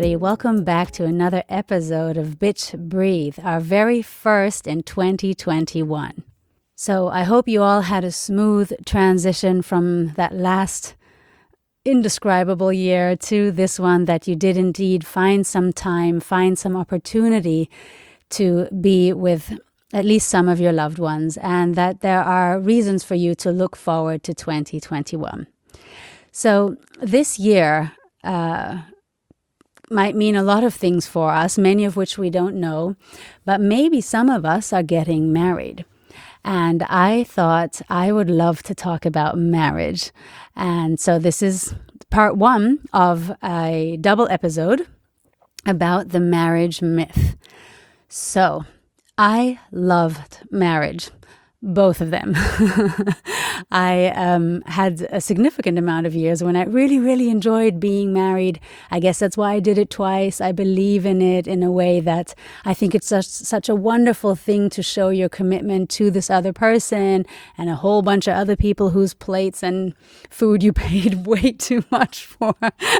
everybody. Welcome back to another episode of Bitch Breathe, our very first in 2021. So I hope you all had a smooth transition from that last indescribable year to this one, that you did indeed find some time, find some opportunity to be with at least some of your loved ones, and that there are reasons for you to look forward to 2021. So this year might mean a lot of things for us, many of which we don't know, but maybe some of us are getting married. And I thought I would love to talk about marriage. And so this is part one of a double episode about the marriage myth. So I loved marriage, both of them. I had a significant amount of years when I really, really enjoyed being married. I guess that's why I did it twice. I believe in it in a way that I think it's such a wonderful thing to show your commitment to this other person and a whole bunch of other people whose plates and food you paid way too much for.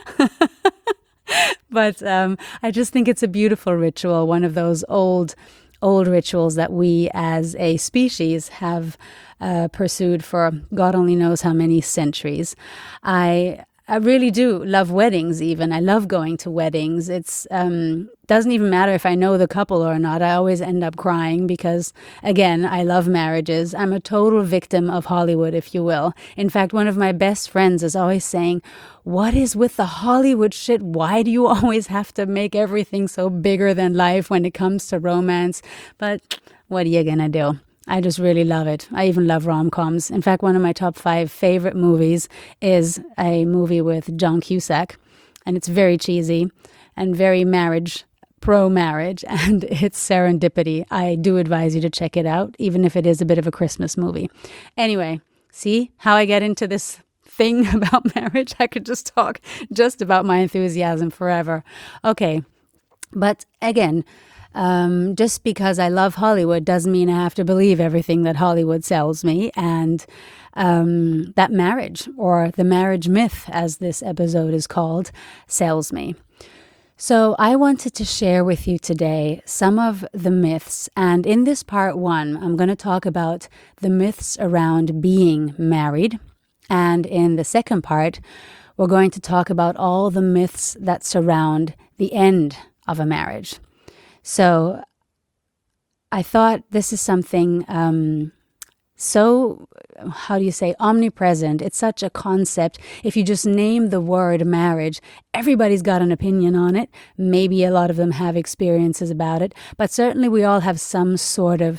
But I just think it's a beautiful ritual, one of those old rituals that we as a species have pursued for God only knows how many centuries. I really do love weddings even. I love going to weddings. It's doesn't even matter if I know the couple or not. I always end up crying because, again, I love marriages. I'm a total victim of Hollywood, if you will. In fact, one of my best friends is always saying, "What is with the Hollywood shit? Why do you always have to make everything so bigger than life when it comes to romance?" But what are you gonna do? I just really love it. I even love rom-coms. In fact, one of my top 5 favorite movies is a movie with John Cusack, and it's very cheesy and very pro-marriage, and it's Serendipity. I do advise you to check it out, even if it is a bit of a Christmas movie. Anyway, see how I get into this thing about marriage? I could just talk just about my enthusiasm forever. Okay, but again, just because I love Hollywood doesn't mean I have to believe everything that Hollywood sells me. And that marriage, or the marriage myth, as this episode is called, sells me. So I wanted to share with you today some of the myths. And in this part one, I'm going to talk about the myths around being married. And in the second part, we're going to talk about all the myths that surround the end of a marriage. So I thought this is something so, how do you say, omnipresent. It's such a concept. If you just name the word marriage, everybody's got an opinion on it. Maybe a lot of them have experiences about it, but certainly we all have some sort of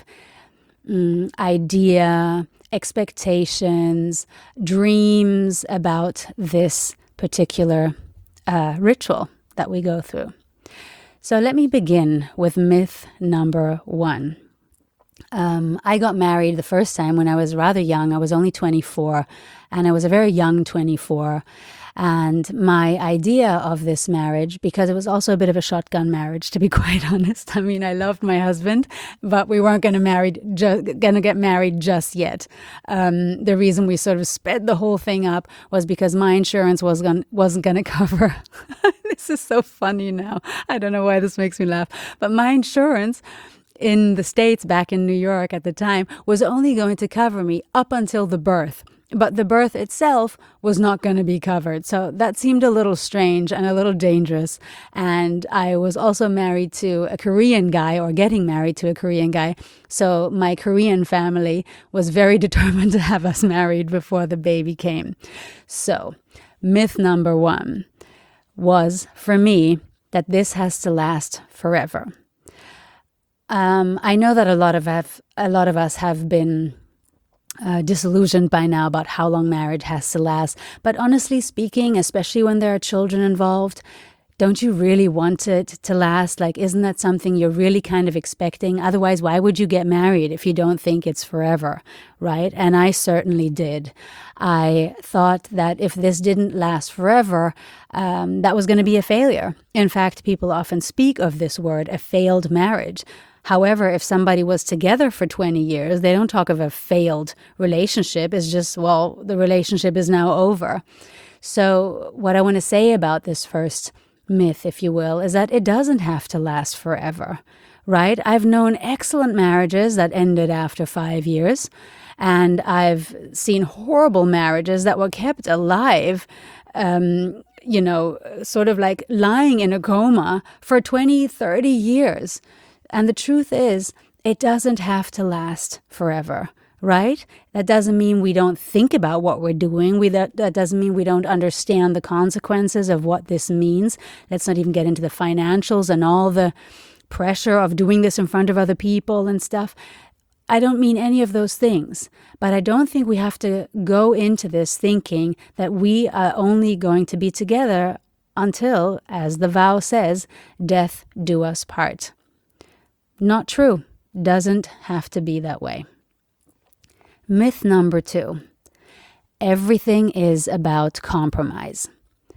idea, expectations, dreams about this particular ritual that we go through. So let me begin with myth number 1. I got married the first time when I was rather young. I was only 24, and I was a very young 24. And my idea of this marriage, because it was also a bit of a shotgun marriage, to be quite honest. I mean, I loved my husband, but we weren't going to get married just yet. The reason we sort of sped the whole thing up was because my insurance wasn't going to cover. This is so funny now. I don't know why this makes me laugh, but my insurance in the States, back in New York at the time, was only going to cover me up until the birth. But the birth itself was not going to be covered. So that seemed a little strange and a little dangerous. And I was also married to a Korean guy, or getting married to a Korean guy. So my Korean family was very determined to have us married before the baby came. So myth number 1 was, for me, that this has to last forever. I know that a lot of us have been disillusioned by now about how long marriage has to last. But honestly speaking, especially when there are children involved, don't you really want it to last? Like, isn't that something you're really kind of expecting? Otherwise, why would you get married if you don't think it's forever, right? And I certainly did. I thought that if this didn't last forever, that was going to be a failure. In fact, people often speak of this word, a failed marriage. However, if somebody was together for 20 years, they don't talk of a failed relationship. It's just, well, the relationship is now over. So what I want to say about this first myth, if you will, is that it doesn't have to last forever, right? I've known excellent marriages that ended after 5 years, and I've seen horrible marriages that were kept alive, sort of like lying in a coma for 20, 30 years. And the truth is, it doesn't have to last forever. Right? That doesn't mean we don't think about what we're doing. That doesn't mean we don't understand the consequences of what this means. Let's not even get into the financials and all the pressure of doing this in front of other people and stuff. I don't mean any of those things, but I don't think we have to go into this thinking that we are only going to be together until, as the vow says, death do us part. Not true. Doesn't have to be that way. Myth number 2, everything is about compromise.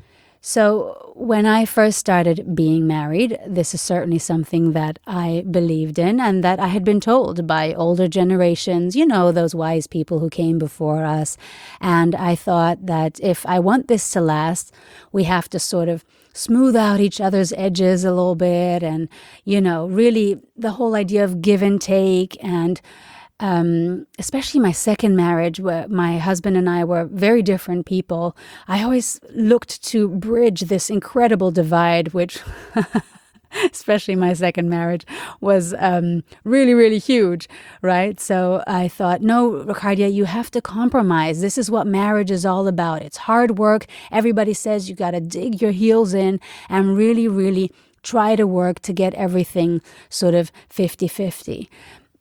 So when I first started being married, this is certainly something that I believed in and that I had been told by older generations, those wise people who came before us. And I thought that if I want this to last, we have to sort of smooth out each other's edges a little bit and, really the whole idea of give and take and especially my second marriage, where my husband and I were very different people. I always looked to bridge this incredible divide, which, especially my second marriage, was really, really huge, right? So I thought, no, Ricardia, you have to compromise. This is what marriage is all about. It's hard work. Everybody says you got to dig your heels in and really, really try to work to get everything sort of 50-50.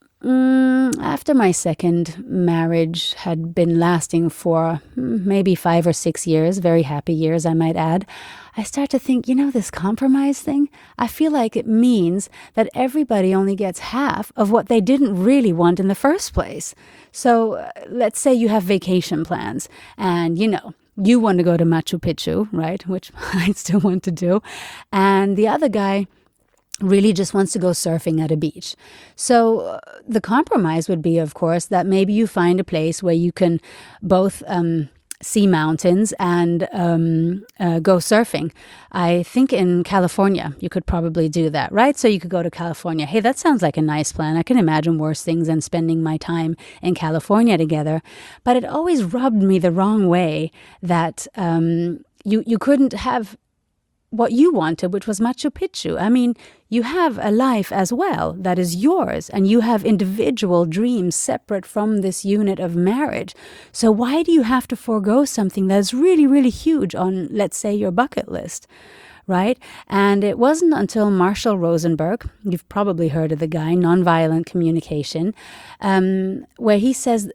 After my second marriage had been lasting for maybe 5 or 6 years, very happy years, I might add, I start to think, this compromise thing, I feel like it means that everybody only gets half of what they didn't really want in the first place. So let's say you have vacation plans and, you want to go to Machu Picchu, right? Which I still want to do. And the other guy really just wants to go surfing at a beach. So the compromise would be, of course, that maybe you find a place where you can both see mountains and go surfing. I think in California, you could probably do that, right? So you could go to California. Hey, that sounds like a nice plan. I can imagine worse things than spending my time in California together. But it always rubbed me the wrong way that you couldn't have what you wanted, which was Machu Picchu. I mean, you have a life as well that is yours, and you have individual dreams separate from this unit of marriage. So why do you have to forego something that's really, really huge on, let's say, your bucket list, right? And it wasn't until Marshall Rosenberg, you've probably heard of the guy, Nonviolent Communication, where he says,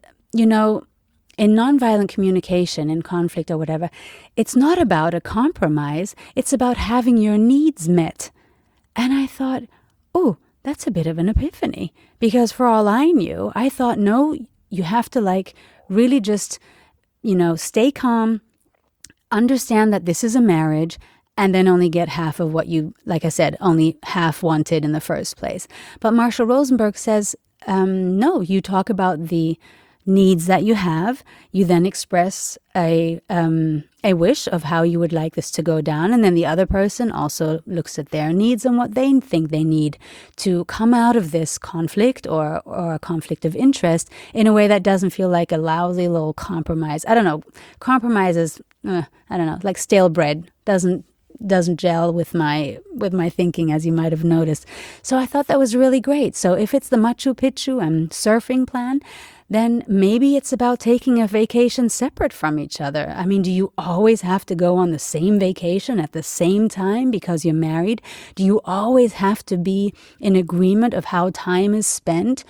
in nonviolent communication, in conflict or whatever, it's not about a compromise. It's about having your needs met. And I thought, oh, that's a bit of an epiphany. Because for all I knew, I thought, no, you have to really just, stay calm, understand that this is a marriage, and then only get half of what you, like I said, only half wanted in the first place. But Marshall Rosenberg says, no, you talk about the needs that you have. You then express a wish of how you would like this to go down, and then the other person also looks at their needs and what they think they need to come out of this conflict or a conflict of interest in a way that doesn't feel like a lousy little compromise. I don't know. Compromise is, like stale bread. Doesn't gel with my thinking, as you might have noticed. So I thought that was really great. So if it's the Machu Picchu and surfing plan, then maybe it's about taking a vacation separate from each other. I mean, do you always have to go on the same vacation at the same time because you're married? Do you always have to be in agreement of how time is spent?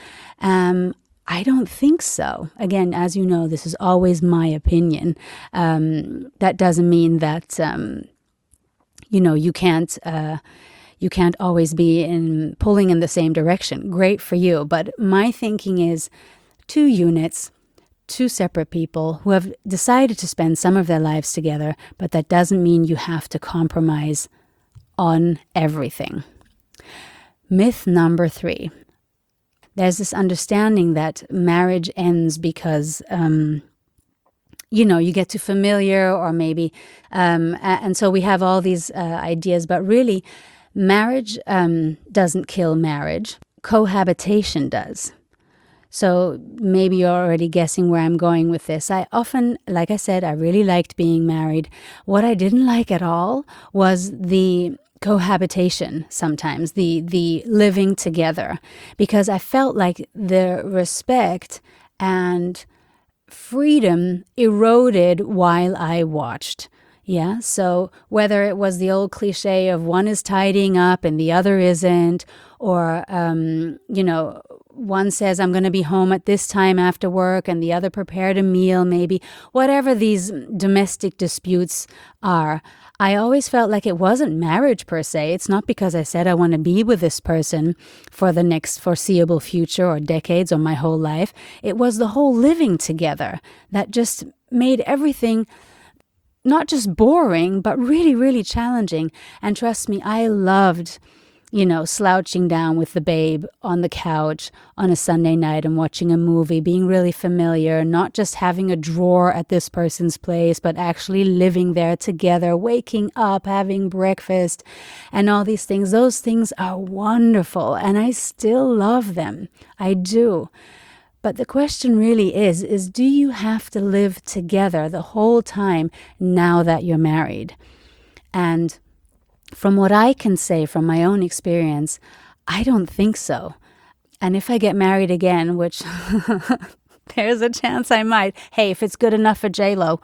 I don't think so. Again, as you know, this is always my opinion. That doesn't mean that you can't always be pulling in the same direction. Great for you. But my thinking is 2 units, 2 separate people who have decided to spend some of their lives together, but that doesn't mean you have to compromise on everything. Myth number 3. There's this understanding that marriage ends because you get too familiar, or maybe, and so we have all these ideas, but really, marriage doesn't kill marriage. Cohabitation does. So maybe you're already guessing where I'm going with this. I often, like I said, I really liked being married. What I didn't like at all was the cohabitation sometimes, the living together, because I felt like the respect and freedom eroded while I watched. Yeah, so whether it was the old cliche of one is tidying up and the other isn't, or, one says, I'm going to be home at this time after work, and the other prepared a meal, maybe, whatever these domestic disputes are, I always felt like it wasn't marriage per se. It's not because I said I want to be with this person for the next foreseeable future or decades or my whole life. It was the whole living together that just made everything not just boring, but really, really challenging. And trust me, I loved, slouching down with the babe on the couch on a Sunday night and watching a movie, being really familiar, not just having a drawer at this person's place, but actually living there together, waking up, having breakfast, and all these things. Those things are wonderful, and I still love them. I do. But the question really is do you have to live together the whole time now that you're married? And from what I can say from my own experience, I don't think so. And if I get married again, which there's a chance I might, hey, if it's good enough for J-Lo.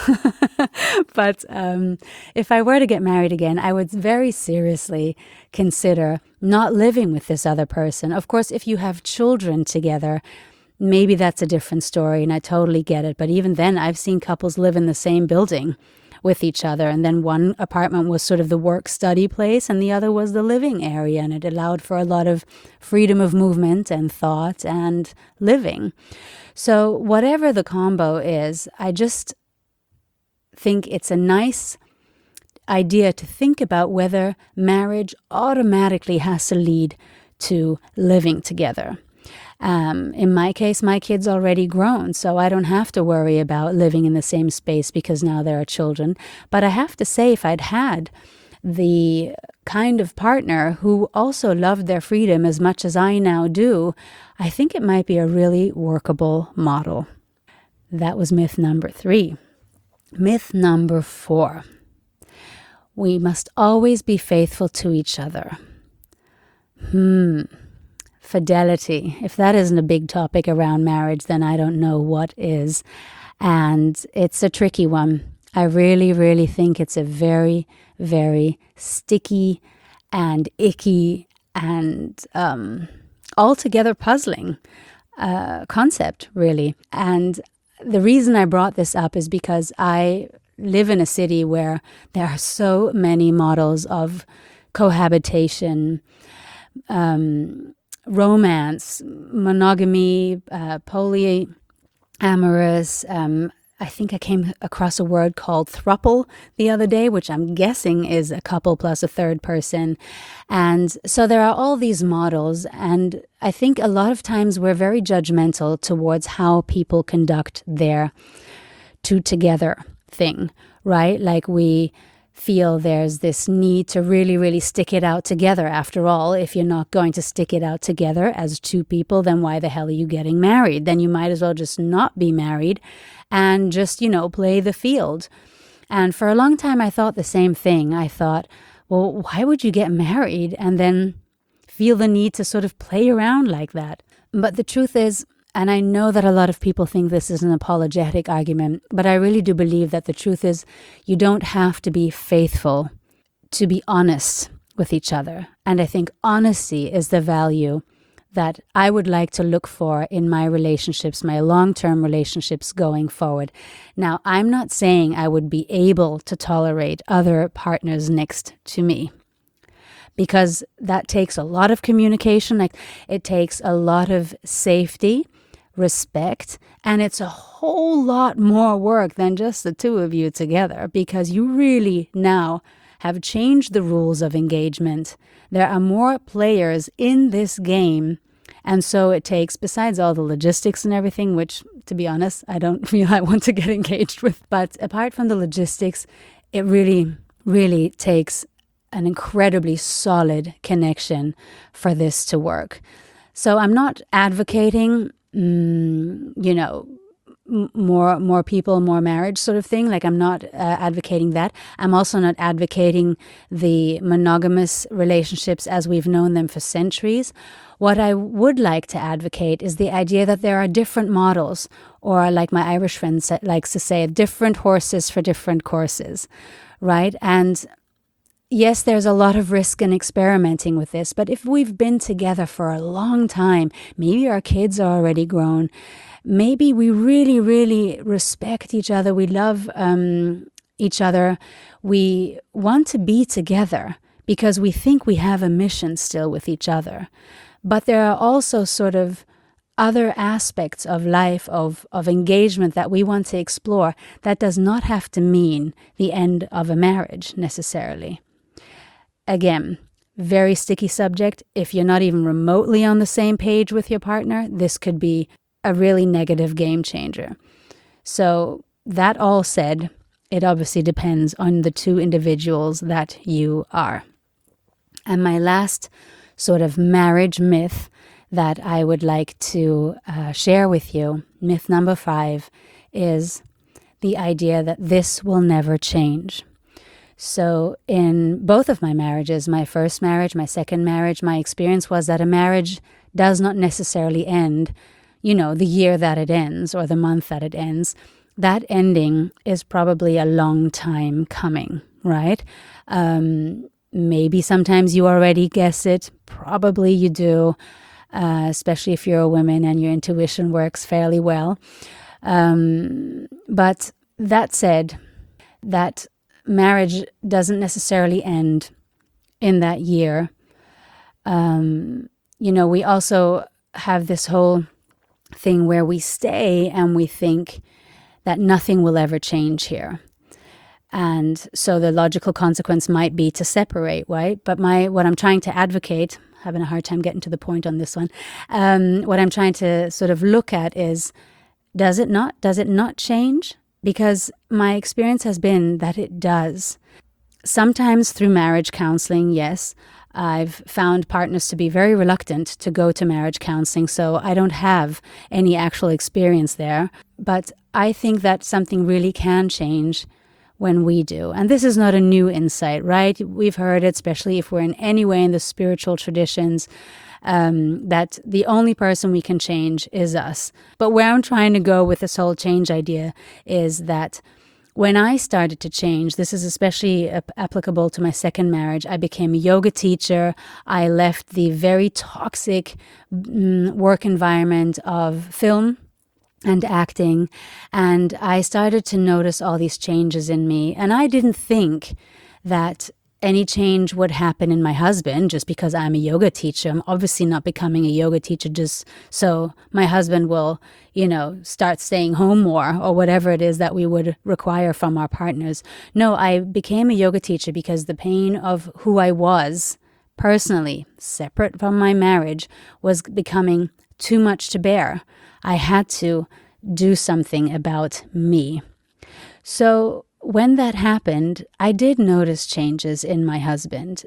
But if I were to get married again, I would very seriously consider not living with this other person. Of course, if you have children together, maybe that's a different story, and I totally get it. But even then, I've seen couples live in the same building with each other, and then one apartment was sort of the work-study place, and the other was the living area, and it allowed for a lot of freedom of movement and thought and living. So whatever the combo is, I just think it's a nice idea to think about whether marriage automatically has to lead to living together. In my case, my kid's already grown, so I don't have to worry about living in the same space because now there are children. But I have to say, if I'd had the kind of partner who also loved their freedom as much as I now do, I think it might be a really workable model. That was myth number 3. Myth number 4. We must always be faithful to each other. Fidelity. If that isn't a big topic around marriage, then I don't know what is. And it's a tricky one. I really, really think it's a very, very sticky and icky and altogether puzzling concept, really. And the reason I brought this up is because I live in a city where there are so many models of cohabitation, romance, monogamy, polyamorous. I think I came across a word called throuple the other day, which I'm guessing is a couple plus a third person. And so there are all these models, and I think a lot of times we're very judgmental towards how people conduct their two together thing, right? Like we feel there's this need to really, really stick it out together. After all, if you're not going to stick it out together as two people, then why the hell are you getting married? Then you might as well just not be married and just, play the field. And for a long time, I thought the same thing. I thought, well, why would you get married and then feel the need to sort of play around like that? But the truth is, and I know that a lot of people think this is an apologetic argument, but I really do believe that the truth is you don't have to be faithful to be honest with each other. And I think honesty is the value that I would like to look for in my relationships, my long-term relationships going forward. Now, I'm not saying I would be able to tolerate other partners next to me, because that takes a lot of communication. Like it takes a lot of safety, respect, and it's a whole lot more work than just the two of you together, because you really now have changed the rules of engagement. There are more players in this game, And so it takes, besides all the logistics and everything, which, to be honest, I don't feel I want to get engaged with. But apart from the logistics, it really, really takes an incredibly solid connection for this to work. So I'm not advocating, more people, more marriage sort of thing. Like, I'm not advocating that. I'm also not advocating the monogamous relationships as we've known them for centuries. What I would like to advocate is the idea that there are different models, or like my Irish friend likes to say, different horses for different courses, right? And yes, there's a lot of risk in experimenting with this, but if we've been together for a long time, maybe our kids are already grown, maybe we really, really respect each other, we love each other, we want to be together because we think we have a mission still with each other. But there are also sort of other aspects of life, of engagement that we want to explore. That does not have to mean the end of a marriage necessarily. Again, very sticky subject. If you're not even remotely on the same page with your partner, this could be a really negative game changer. So that all said, it obviously depends on the two individuals that you are. And my last sort of marriage myth that I would like to share with you, myth number 5, is the idea that this will never change. So in both of my marriages, my first marriage, my second marriage, my experience was that a marriage does not necessarily end, the year that it ends or the month that it ends. That ending is probably a long time coming, right? Maybe sometimes you already guess it. Probably you do, especially if you're a woman and your intuition works fairly well. But that said, that marriage doesn't necessarily end in that year. We also have this whole thing where we stay and we think that nothing will ever change here. And so the logical consequence might be to separate, right? But what I'm trying to advocate, having a hard time getting to the point on this one, what I'm trying to sort of look at is, does it not change? Because my experience has been that it does. Sometimes through marriage counseling, yes, I've found partners to be very reluctant to go to marriage counseling, so I don't have any actual experience there. But I think that something really can change when we do. And this is not a new insight, right? We've heard it, especially if we're in any way in the spiritual traditions, that the only person we can change is us. But where I'm trying to go with this whole change idea is that when I started to change, this is especially applicable to my second marriage, I became a yoga teacher. I left the very toxic work environment of film and acting, and I started to notice all these changes in me. And I didn't think that any change would happen in my husband just because I'm a yoga teacher. I'm obviously not becoming a yoga teacher just so my husband will, start staying home more or whatever it is that we would require from our partners. No, I became a yoga teacher because the pain of who I was personally, separate from my marriage, was becoming too much to bear. I had to do something about me. So when that happened, I did notice changes in my husband.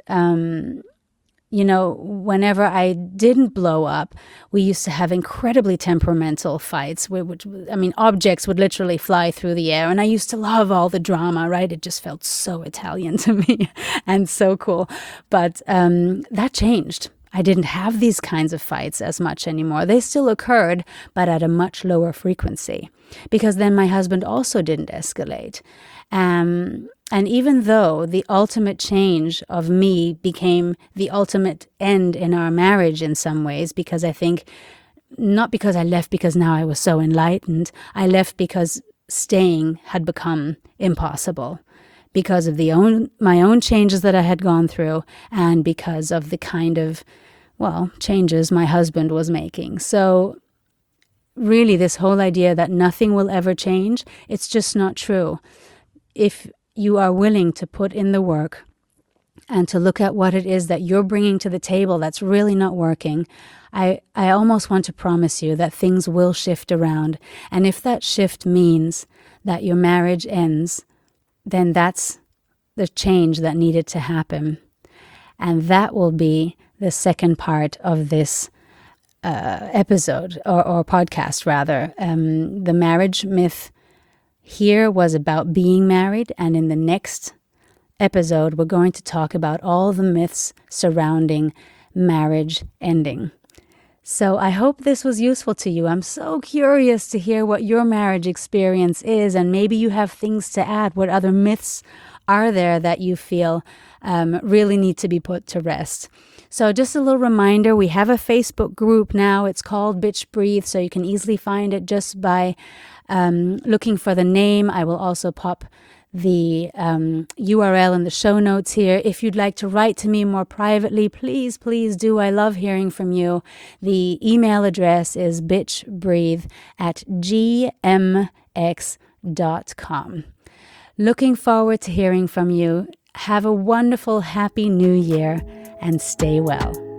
Whenever I didn't blow up, we used to have incredibly temperamental fights. Objects would literally fly through the air. And I used to love all the drama, right? It just felt so Italian to me and so cool. But that changed. I didn't have these kinds of fights as much anymore. They still occurred, but at a much lower frequency. Because then my husband also didn't escalate. And even though the ultimate change of me became the ultimate end in our marriage in some ways, because I think, not because I left because now I was so enlightened, I left because staying had become impossible. Because of my own changes that I had gone through and because of the kind of, changes my husband was making. So really this whole idea that nothing will ever change, it's just not true. If you are willing to put in the work and to look at what it is that you're bringing to the table that's really not working, I almost want to promise you that things will shift around. And if that shift means that your marriage ends, then that's the change that needed to happen. And that will be the second part of this episode, or podcast rather. The marriage myth here was about being married, and in the next episode, we're going to talk about all the myths surrounding marriage ending. So I hope this was useful to you. I'm so curious to hear what your marriage experience is, and maybe you have things to add. What other myths are there that you feel really need to be put to rest? So just a little reminder, we have a Facebook group now. It's called Bitch Breathe, so you can easily find it just by looking for the name. I will also pop the URL in the show notes here. If you'd like to write to me more privately, please do. I love hearing from you. The email address is bitchbreathe@gmx.com. Looking forward to hearing from you. Have a wonderful, happy new year, and stay well.